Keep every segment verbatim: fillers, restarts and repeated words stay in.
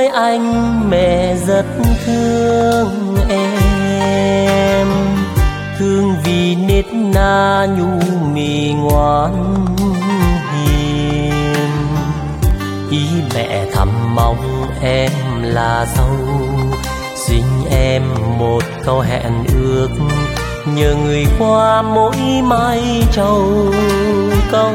với anh mẹ rất thương em, thương vì nết na nhu mì ngoan hiền. Ý mẹ thầm mong em là dâu, xin em một câu hẹn ước, nhờ người qua mỗi mai trầu câu.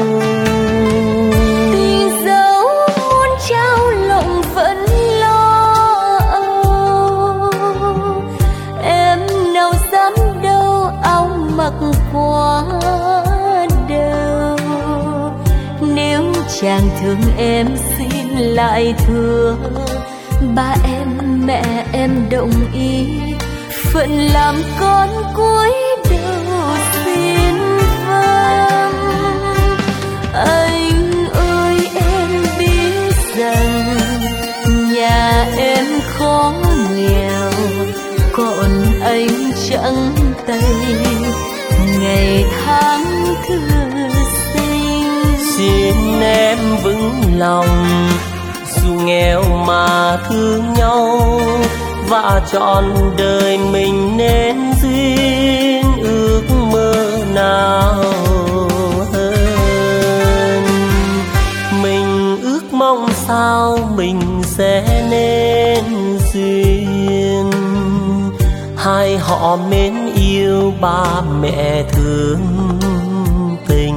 Tình dấu muốn trao lòng vẫn lo âu, em nào dám đâu áo mặc quá đâu. Nếu chàng thương em xin lại thưa, ba em mẹ em đồng ý, phận làm con cúi đầu xin vâng. Anh ơi em biết rằng nhà em khó nghèo, còn anh trắng tay ngày tháng thư sinh. Xin em vững lòng, dù nghèo mà thương nhau, và trọn đời mình nên duyên ước mơ nào hơn. Mình ước mong sao mình sẽ nên duyên, hai họ mến yêu ba mẹ thương tình.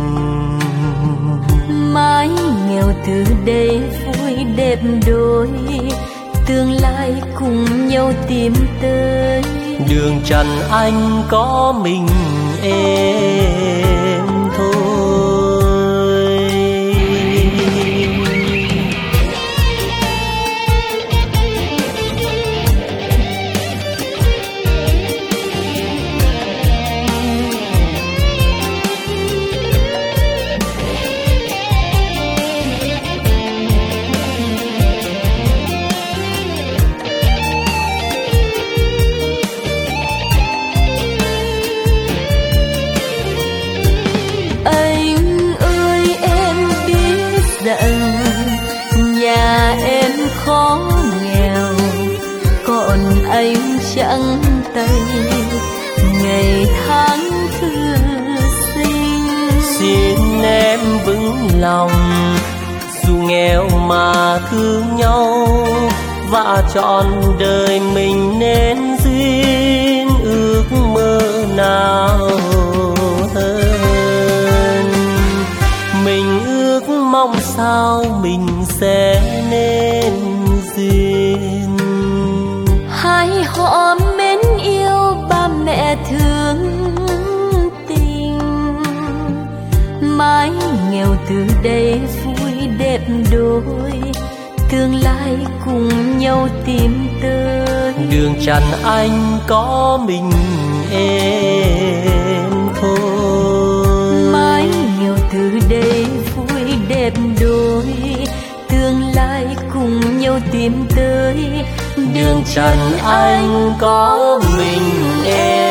Mái nghèo từ đây vui đẹp đôi, tương lai cùng nhau tìm tới. Đường trần anh có mình em thôi. Nhà em khó nghèo, còn anh trắng tay ngày tháng thư sinh. Xin em vững lòng, dù nghèo mà thương nhau, và trọn đời mình nên duyên ước mơ nào hơn. Mình ước mong sao mình sẽ nên duyên, hai họ mến yêu ba mẹ thương tình. Mái nghèo từ đây vui đẹp đôi, tương lai cùng nhau tìm tới. đường trần anh có mình em thôi. Mái nghèo từ đây vui đẹp đôi, tương lai cùng nhau tìm tới. Đường trần anh có mình em.